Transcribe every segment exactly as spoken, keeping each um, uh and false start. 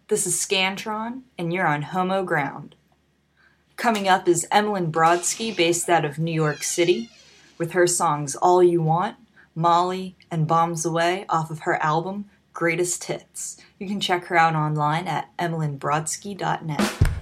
This is Scantron, and you're on Homo Ground. Coming up is Emmeline Brodsky, based out of New York City, with her songs All You Want, Molly, and Bombs Away off of her album Greatest Hits. You can check her out online at emmeline brodsky dot net.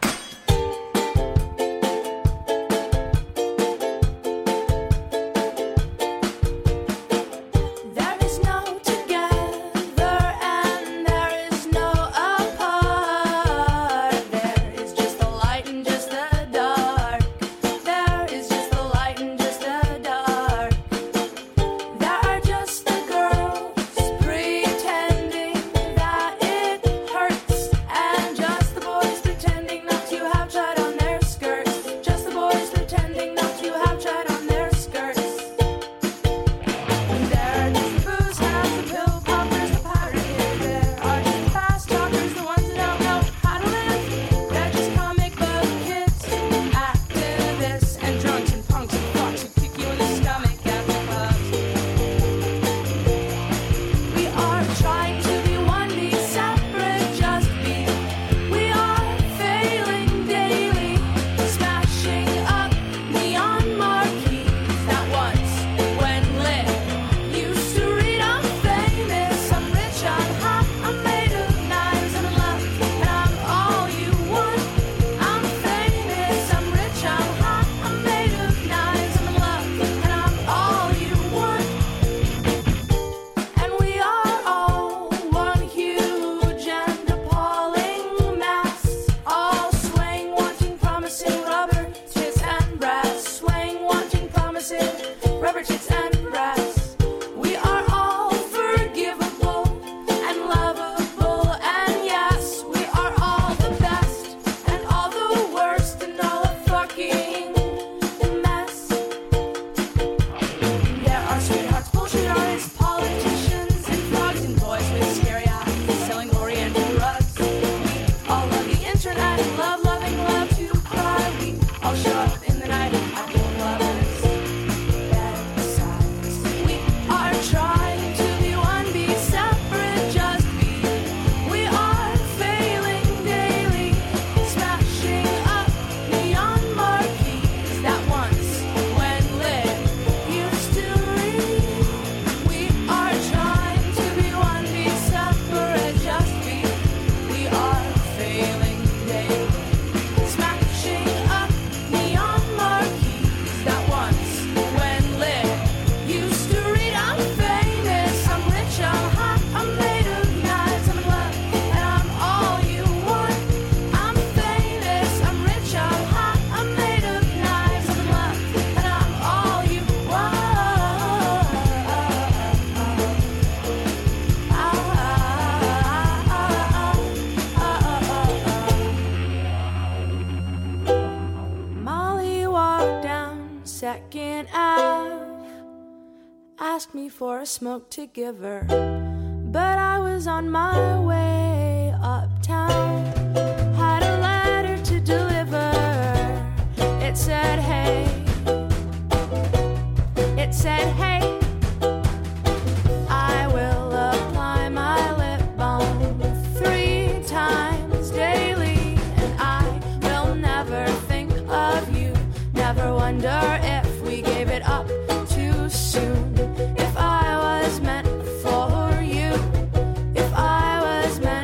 For a smoke to give her, but I was on my way uptown. Had a letter to deliver. It said, hey. It said, hey. I will apply my lip balm three times daily, and I will never think of you. Never wonder if we gave it up too soon. If I was meant for you, if I was meant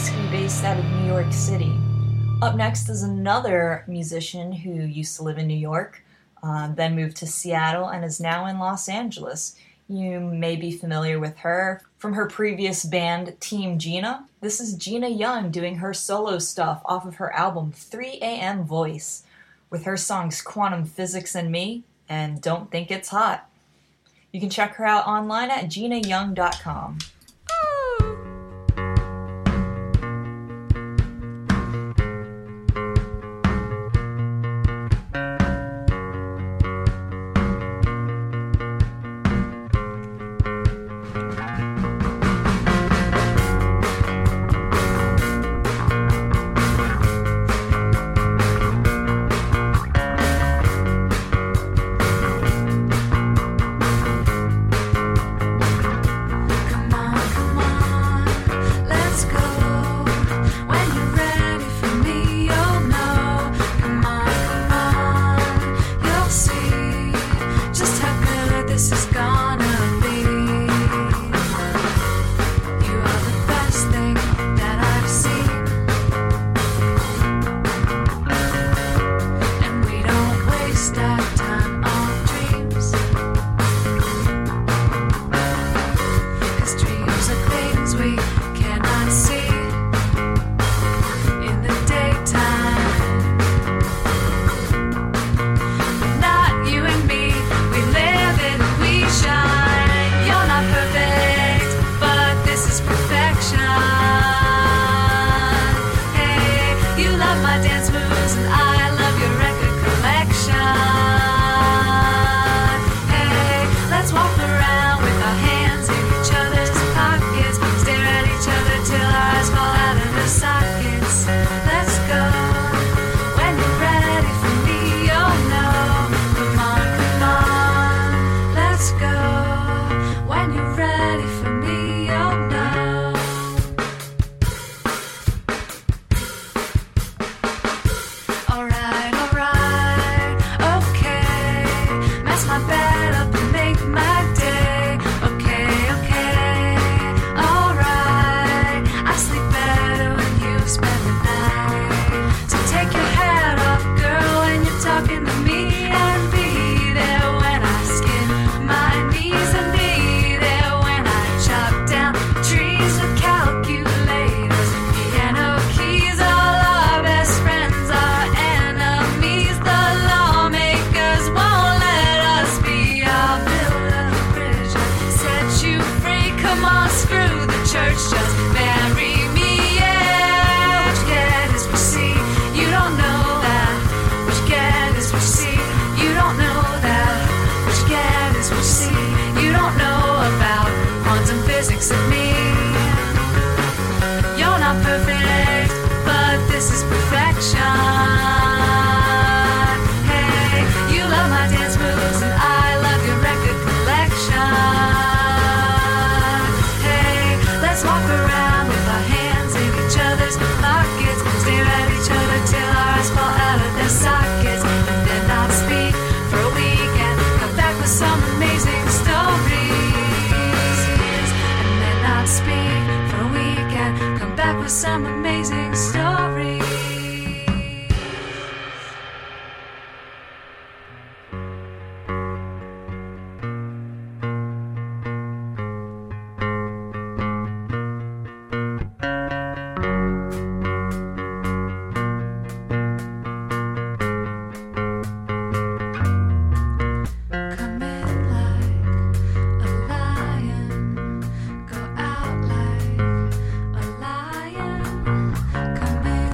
Brodsky, based out of New York City. Up next is another musician who used to live in New York, uh, then moved to Seattle, and is now in Los Angeles. You may be familiar with her from her previous band, Team Gina. This is Gina Young doing her solo stuff off of her album three a.m. Voice, with her songs Quantum Physics and Me and Don't Think It's Hot. You can check her out online at gina young dot com. Some amazing stories. Come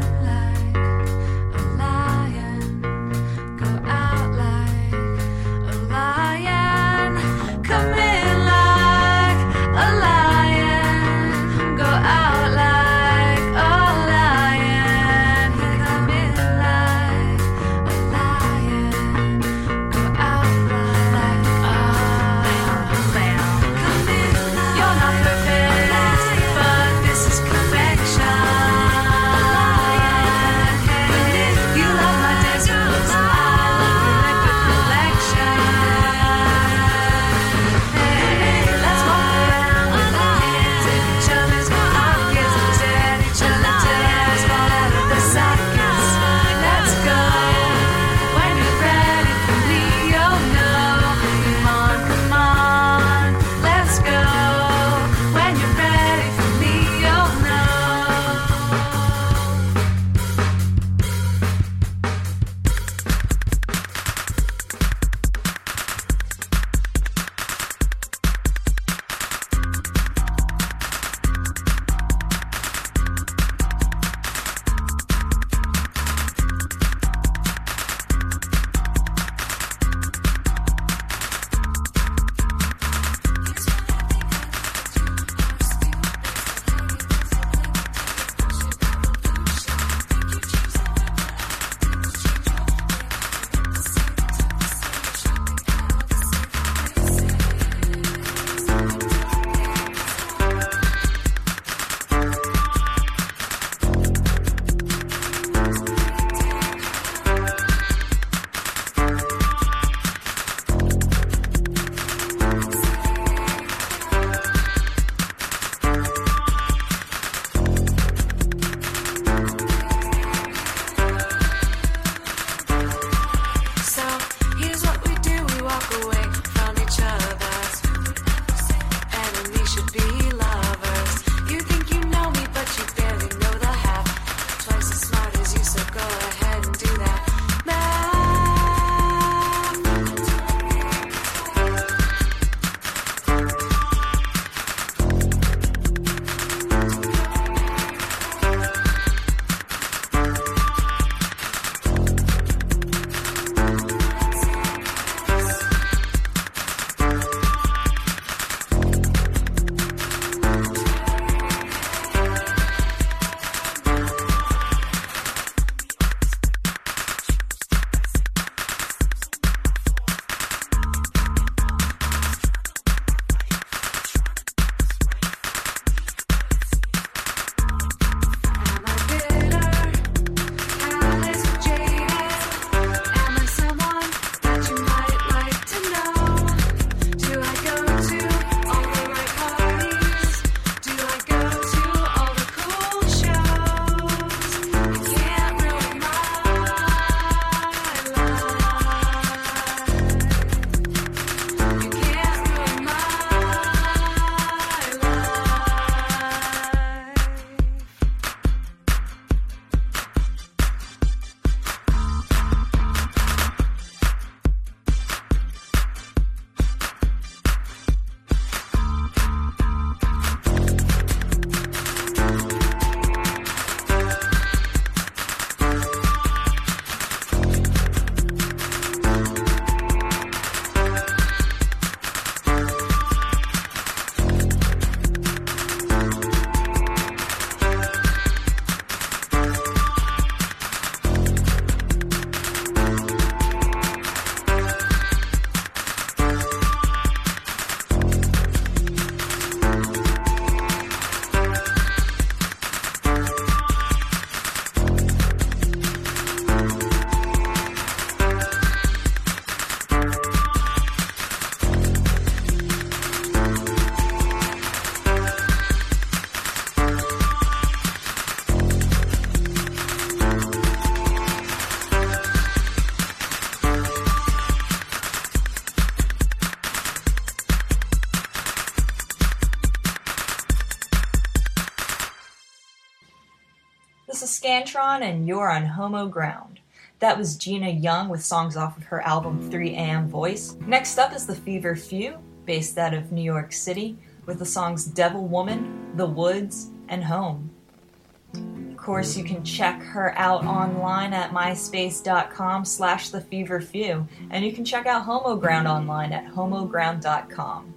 This is Scantron, and you're on Homo Ground. That was Gina Young with songs off of her album three A M Voice. Next up is the Fever Few, based out of New York City, with the songs Devil Woman, The Woods, and Home. Of course, you can check her out online at myspace.com slash the Fever Few, and you can check out Homo Ground online at homoground dot com.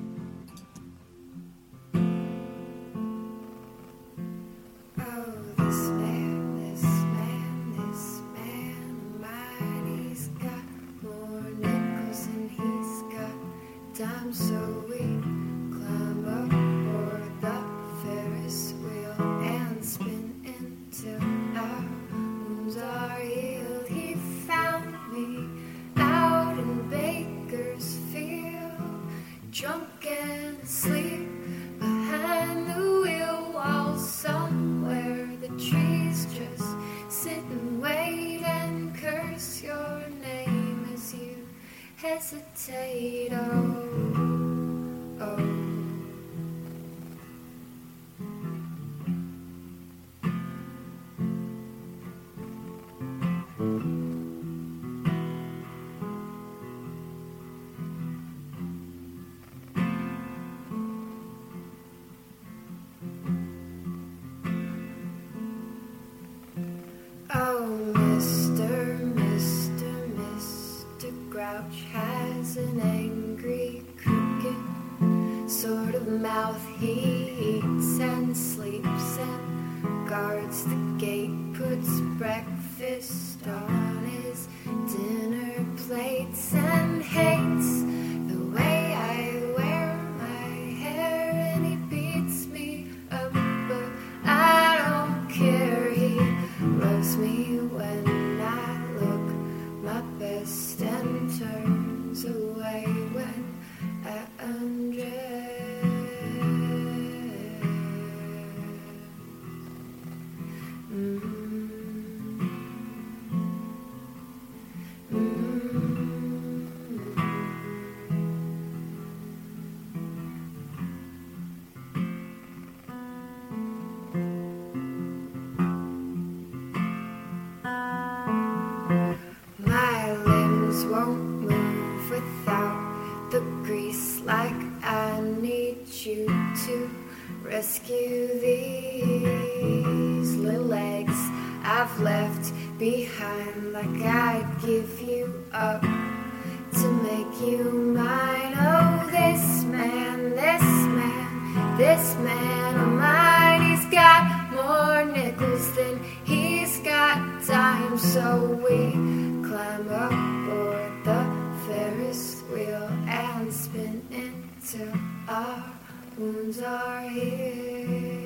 So we climb up aboard the Ferris wheel and spin until our wounds are healed. He found me out in Bakersfield, drunk and asleep behind the wheel, while somewhere the trees just sit and wait and curse your name as you hesitate. Oh. Oh, Mister, Mister, Mister Grouch has an angry, crooked sort of mouth. He eats and sleeps and guards the gate, puts breakfast on his dinner plates, and hates the way I wear my hair, and he beats me up, but I don't care. He loves me when I look my best and turns away when I undress. Mm-hmm. Won't move without the grease, like I need you to rescue these little legs I've left behind, like I'd give you up to make you mine. Oh, this man, this man, this man of mine, he's got more nickels than he's got dimes, so we climb up aboard the Ferris wheel and spin until our wounds are healed.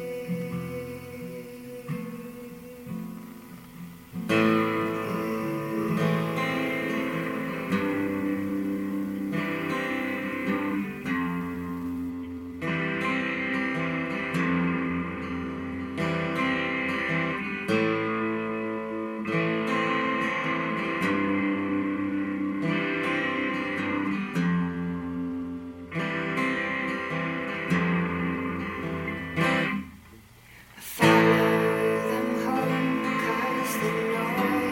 Follow them home, 'cause the noise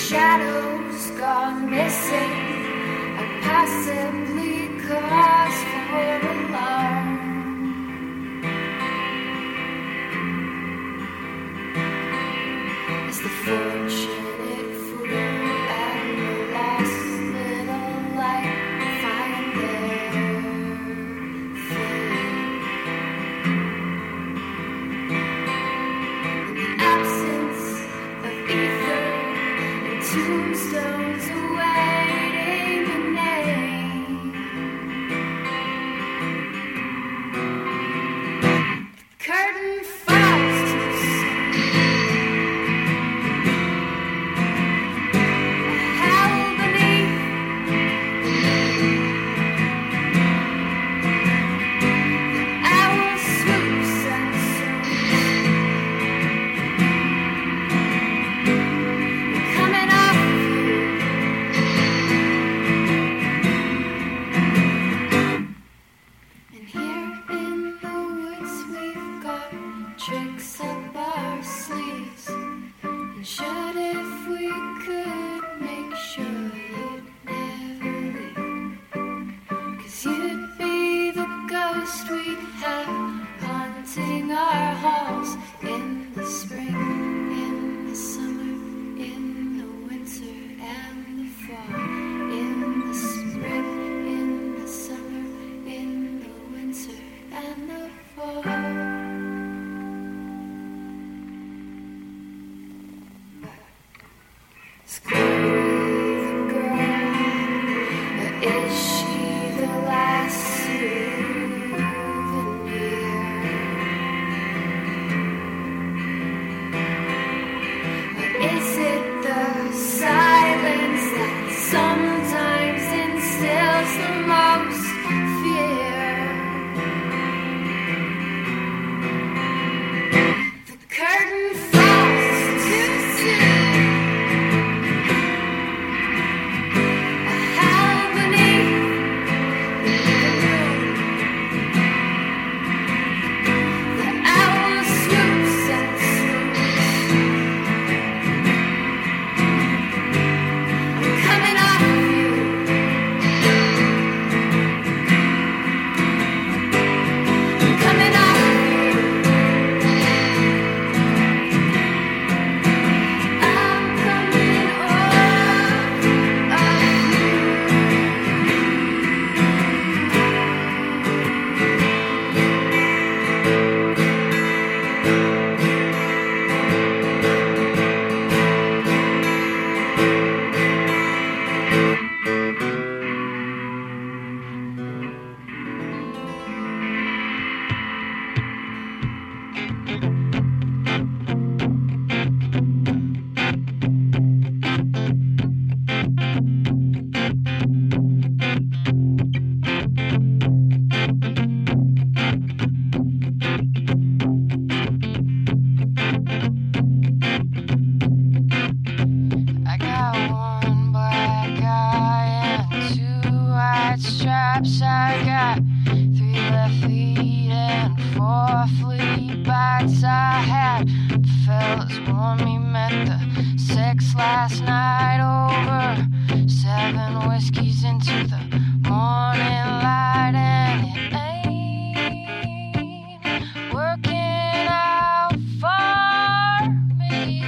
shadows gone missing, a possibly cause for alarm. As the fortunate fool and the lost little light find their fate. In the absence of ether and tombstones awaiting a name, the curtain falls too soon. Hell beneath the owl swoops and swoops, coming off you. And here in the woods we've got tricks up our sleeves, and should if we could make sure you'd never leave, 'cause you'd be the ghost we'd have haunting our halls in the spring, in the summer, in the winter and the fall, in the spring, in the summer, in the winter and the fall. Is Chloe the girl, or is she the last souvenir? Or is it the silence that sometimes instills the most fear? The curtain falls too soon. A hell beneath the moon. The owl swoops and swoops. I'm coming off you. I'm coming off you. I'm coming off of you. I got one black eye and two white stripes. I got three left feet and four flea bites. I had fellas warn me met the sex last night over seven whiskeys into the morning light, and it ain't working out for me.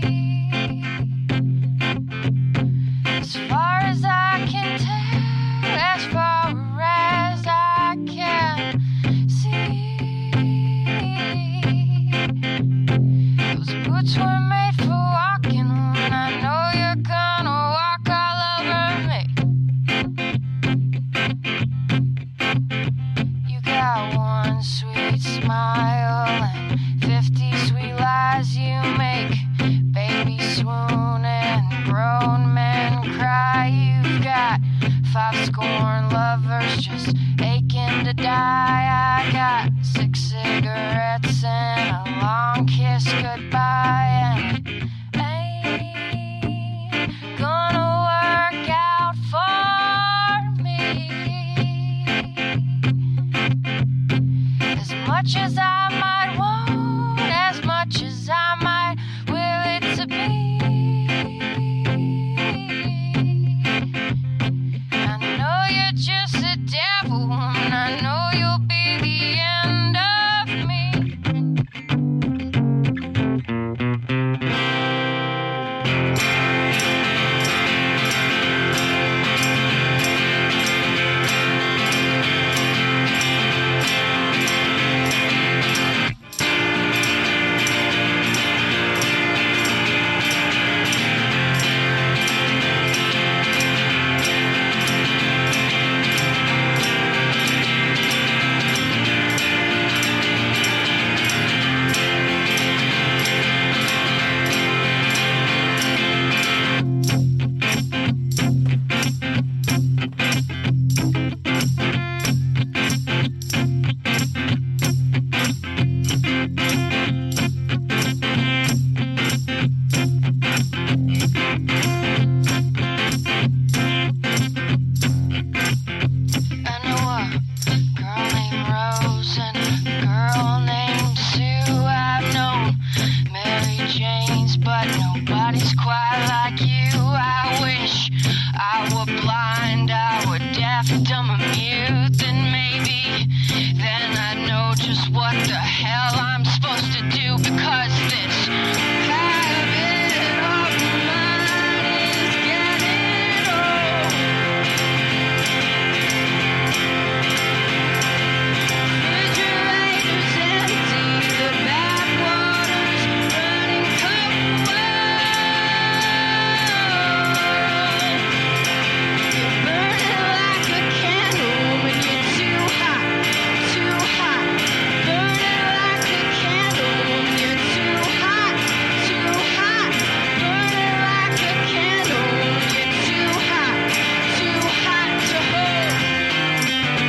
As far as I can tell, as far as I can see, those boots were made for walking when I know you're gonna walk all over me. but nobody's quite like you. I wish I were blind, I were deaf, dumb, and mute. Then maybe, then I'd know just what the hell I'm supposed to do, because this habit of mine is getting old. Refrigerator's empty, the backwater's running cold. You're burning like a candle when you're too hot, too hot. Burning like a candle when you're too hot, too hot. Burning like a candle when you're too hot, too hot to hold.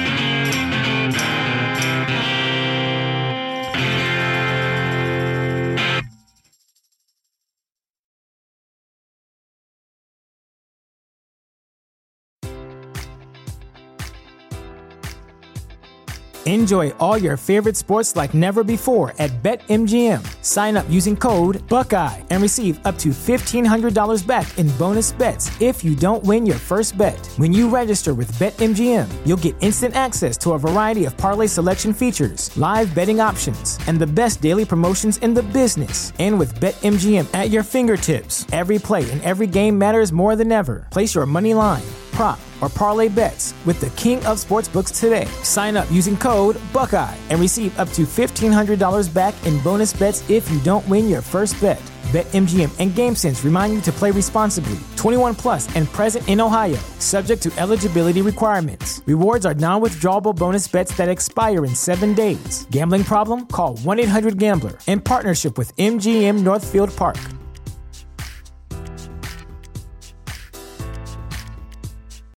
Enjoy all your favorite sports like never before at BetMGM. Sign up using code Buckeye and receive up to fifteen hundred dollars back in bonus bets if you don't win your first bet. When you register with BetMGM, you'll get instant access to a variety of parlay selection features, live betting options, and the best daily promotions in the business. And with BetMGM at your fingertips, every play and every game matters more than ever. Place your money line, prop, or parlay bets with the king of sportsbooks today. Sign up using code Buckeye and receive up to fifteen hundred dollars back in bonus bets if you don't win your first bet. BetMGM and GameSense remind you to play responsibly. twenty-one plus and present in Ohio, subject to eligibility requirements. Rewards are non-withdrawable bonus bets that expire in seven days. Gambling problem? Call one eight hundred gambler in partnership with M G M Northfield Park.